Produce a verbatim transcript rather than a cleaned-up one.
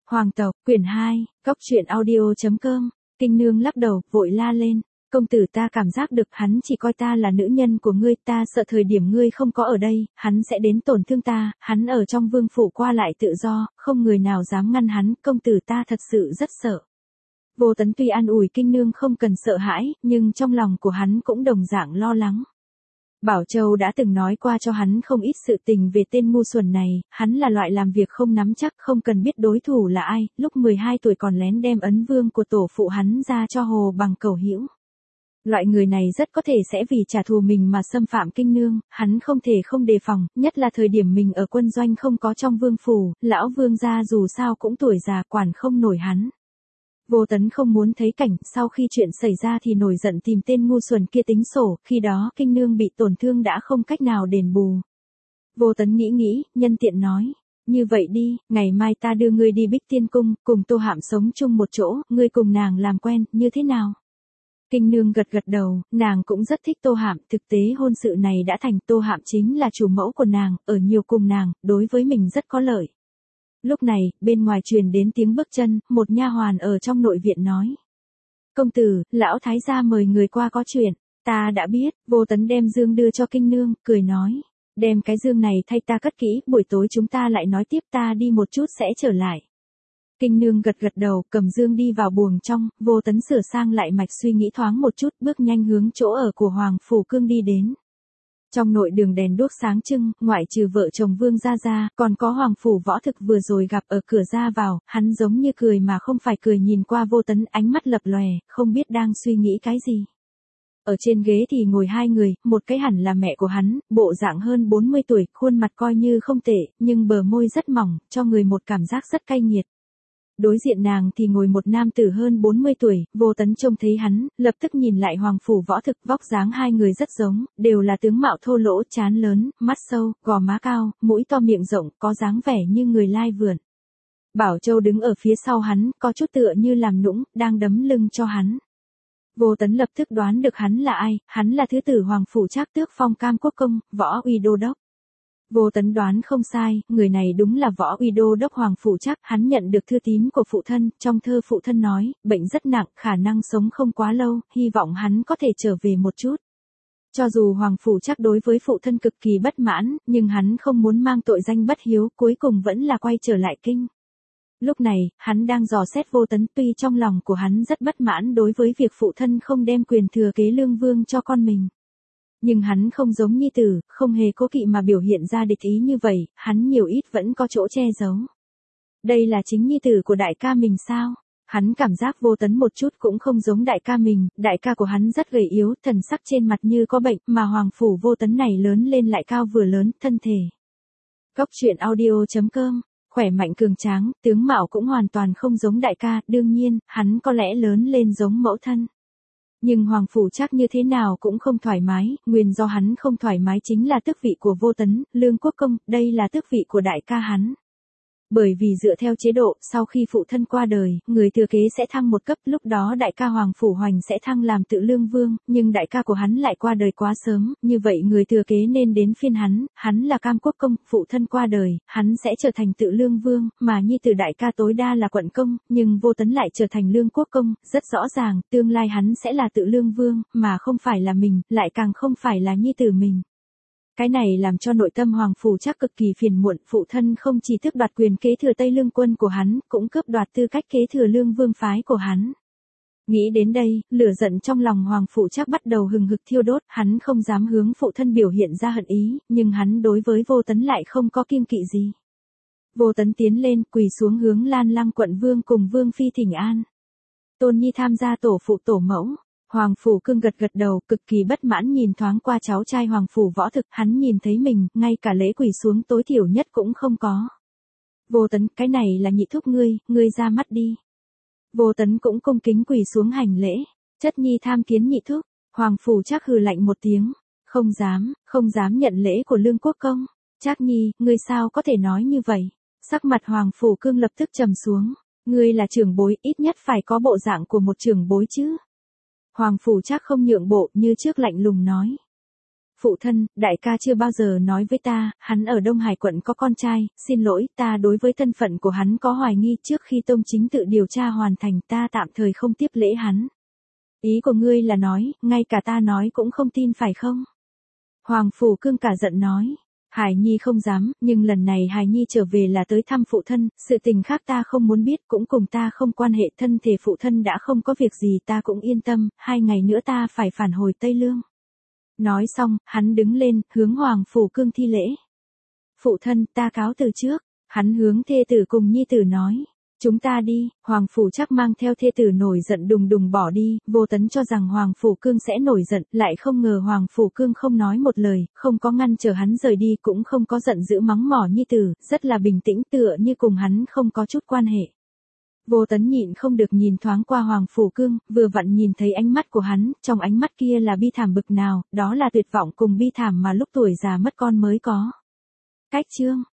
Hoàng tộc, quyển hai, cóc truyện audio chấm com. Kinh nương lắc đầu, vội la lên. Công tử, ta cảm giác được hắn chỉ coi ta là nữ nhân của ngươi, ta sợ thời điểm ngươi không có ở đây, hắn sẽ đến tổn thương ta, hắn ở trong vương phủ qua lại tự do, không người nào dám ngăn hắn, công tử ta thật sự rất sợ. Vô Tấn tuy an ủi kinh nương không cần sợ hãi, nhưng trong lòng của hắn cũng đồng dạng lo lắng. Bảo Châu đã từng nói qua cho hắn không ít sự tình về tên ngu xuẩn này, hắn là loại làm việc không nắm chắc, không cần biết đối thủ là ai, lúc mười hai tuổi còn lén đem ấn vương của tổ phụ hắn ra cho Hồ Bằng cầu hữu. Loại người này rất có thể sẽ vì trả thù mình mà xâm phạm kinh nương, hắn không thể không đề phòng, nhất là thời điểm mình ở quân doanh không có trong vương phủ, lão vương gia dù sao cũng tuổi già quản không nổi hắn. Vô Tấn không muốn thấy cảnh, sau khi chuyện xảy ra thì nổi giận tìm tên ngu xuẩn kia tính sổ, khi đó kinh nương bị tổn thương đã không cách nào đền bù. Vô Tấn nghĩ nghĩ, nhân tiện nói, như vậy đi, ngày mai ta đưa ngươi đi Bích Tiên Cung, cùng Tô Hạm sống chung một chỗ, ngươi cùng nàng làm quen, như thế nào? Kinh nương gật gật đầu, nàng cũng rất thích Tô Hạm, thực tế hôn sự này đã thành, Tô Hạm chính là chủ mẫu của nàng, ở nhiều cùng nàng, đối với mình rất có lợi. Lúc này, bên ngoài truyền đến tiếng bước chân, một nha hoàn ở trong nội viện nói. Công tử, lão thái gia mời người qua có chuyện, ta đã biết. Vô Tấn đem dương đưa cho kinh nương, cười nói. Đem cái dương này thay ta cất kỹ, buổi tối chúng ta lại nói tiếp, ta đi một chút sẽ trở lại. Kinh nương gật gật đầu, cầm dương đi vào buồng trong, Vô Tấn sửa sang lại mạch suy nghĩ thoáng một chút, bước nhanh hướng chỗ ở của Hoàng Phủ Cương đi đến. Trong nội đường đèn đuốc sáng trưng, ngoại trừ vợ chồng Vương gia gia, còn có Hoàng Phủ Võ Thực vừa rồi gặp ở cửa ra vào, hắn giống như cười mà không phải cười nhìn qua Vô Tấn, ánh mắt lập lòe, không biết đang suy nghĩ cái gì. Ở trên ghế thì ngồi hai người, một cái hẳn là mẹ của hắn, bộ dạng hơn bốn mươi tuổi, khuôn mặt coi như không tệ, nhưng bờ môi rất mỏng, cho người một cảm giác rất cay nghiệt. Đối diện nàng thì ngồi một nam tử hơn bốn mươi tuổi, Vô Tấn trông thấy hắn, lập tức nhìn lại Hoàng Phủ Võ Thực, vóc dáng hai người rất giống, đều là tướng mạo thô lỗ, trán lớn, mắt sâu, gò má cao, mũi to miệng rộng, có dáng vẻ như người lai vượn. Bảo Châu đứng ở phía sau hắn, có chút tựa như làm nũng, đang đấm lưng cho hắn. Vô Tấn lập tức đoán được hắn là ai, hắn là thứ tử Hoàng Phủ Trác Tước Phong Cam Quốc Công, Võ Uy Đô Đốc. Vô Tấn đoán không sai, người này đúng là Võ Uy Đô Đốc Hoàng Phủ Trác, hắn nhận được thư tín của phụ thân, trong thơ phụ thân nói, bệnh rất nặng, khả năng sống không quá lâu, hy vọng hắn có thể trở về một chút. Cho dù Hoàng Phủ Trác đối với phụ thân cực kỳ bất mãn, nhưng hắn không muốn mang tội danh bất hiếu, cuối cùng vẫn là quay trở lại kinh. Lúc này, hắn đang dò xét Vô Tấn, tuy trong lòng của hắn rất bất mãn đối với việc phụ thân không đem quyền thừa kế lương vương cho con mình. Nhưng hắn không giống nhi tử, không hề cố kỵ mà biểu hiện ra địch ý như vậy, hắn nhiều ít vẫn có chỗ che giấu. Đây là chính nhi tử của đại ca mình sao? Hắn cảm giác Vô Tấn một chút cũng không giống đại ca mình, đại ca của hắn rất gầy yếu, thần sắc trên mặt như có bệnh, mà Hoàng Phủ Vô Tấn này lớn lên lại cao vừa lớn, thân thể. Cóc truyện audio chấm com, khỏe mạnh cường tráng, tướng mạo cũng hoàn toàn không giống đại ca, đương nhiên, hắn có lẽ lớn lên giống mẫu thân. Nhưng Hoàng Phủ Trác như thế nào cũng không thoải mái, nguyên do hắn không thoải mái chính là tước vị của Vô Tấn, Lương Quốc Công, đây là tước vị của đại ca hắn. Bởi vì dựa theo chế độ, sau khi phụ thân qua đời, người thừa kế sẽ thăng một cấp, lúc đó đại ca Hoàng Phủ Hoành sẽ thăng làm tự lương vương, nhưng đại ca của hắn lại qua đời quá sớm, như vậy người thừa kế nên đến phiên hắn, hắn là Cam Quốc Công, phụ thân qua đời, hắn sẽ trở thành tự lương vương, mà nhi tử đại ca tối đa là quận công, nhưng Vô Tấn lại trở thành Lương Quốc Công, rất rõ ràng, tương lai hắn sẽ là tự lương vương, mà không phải là mình, lại càng không phải là nhi tử mình. Cái này làm cho nội tâm Hoàng Phủ Trác cực kỳ phiền muộn, phụ thân không chỉ tước đoạt quyền kế thừa Tây Lương quân của hắn, cũng cướp đoạt tư cách kế thừa Lương Vương phái của hắn. Nghĩ đến đây, lửa giận trong lòng Hoàng Phủ Trác bắt đầu hừng hực thiêu đốt, hắn không dám hướng phụ thân biểu hiện ra hận ý, nhưng hắn đối với Vô Tấn lại không có kiêng kỵ gì. Vô Tấn tiến lên, quỳ xuống hướng Lan Lăng quận vương cùng Vương phi thỉnh an. Tôn Nhi tham gia tổ phụ tổ mẫu. Hoàng Phủ Cương gật gật đầu, cực kỳ bất mãn nhìn thoáng qua cháu trai Hoàng Phủ Võ Thực, hắn nhìn thấy mình, ngay cả lễ quỳ xuống tối thiểu nhất cũng không có. Vô Tấn, cái này là nhị thúc ngươi, ngươi ra mắt đi. Vô Tấn cũng cung kính quỳ xuống hành lễ, chất nhi tham kiến nhị thúc. Hoàng Phủ Trác hừ lạnh một tiếng, không dám, không dám nhận lễ của Lương Quốc Công. Trác nhi, ngươi sao có thể nói như vậy? Sắc mặt Hoàng Phủ Cương lập tức trầm xuống, ngươi là trưởng bối, ít nhất phải có bộ dạng của một trưởng bối chứ. Hoàng Phủ Trác không nhượng bộ, như trước lạnh lùng nói. Phụ thân, đại ca chưa bao giờ nói với ta, hắn ở Đông Hải quận có con trai, xin lỗi, ta đối với thân phận của hắn có hoài nghi, trước khi Tông Chính tự điều tra hoàn thành ta tạm thời không tiếp lễ hắn. Ý của ngươi là nói, ngay cả ta nói cũng không tin phải không? Hoàng Phủ Cương cả giận nói. Hải Nhi không dám, nhưng lần này Hải Nhi trở về là tới thăm phụ thân, sự tình khác ta không muốn biết, cũng cùng ta không quan hệ, thân thể phụ thân đã không có việc gì ta cũng yên tâm, hai ngày nữa ta phải phản hồi Tây Lương. Nói xong, hắn đứng lên, hướng Hoàng Phủ Cương thi lễ. Phụ thân, ta cáo từ trước, hắn hướng thê tử cùng nhi tử nói. Chúng ta đi, Hoàng Phủ Trác mang theo thê tử nổi giận đùng đùng bỏ đi, Vô Tấn cho rằng Hoàng Phủ Cương sẽ nổi giận, lại không ngờ Hoàng Phủ Cương không nói một lời, không có ngăn trở hắn rời đi, cũng không có giận dữ mắng mỏ nhi tử, rất là bình tĩnh tựa như cùng hắn không có chút quan hệ. Vô Tấn nhịn không được nhìn thoáng qua Hoàng Phủ Cương, vừa vặn nhìn thấy ánh mắt của hắn, trong ánh mắt kia là bi thảm bực nào, đó là tuyệt vọng cùng bi thảm mà lúc tuổi già mất con mới có. Cách chương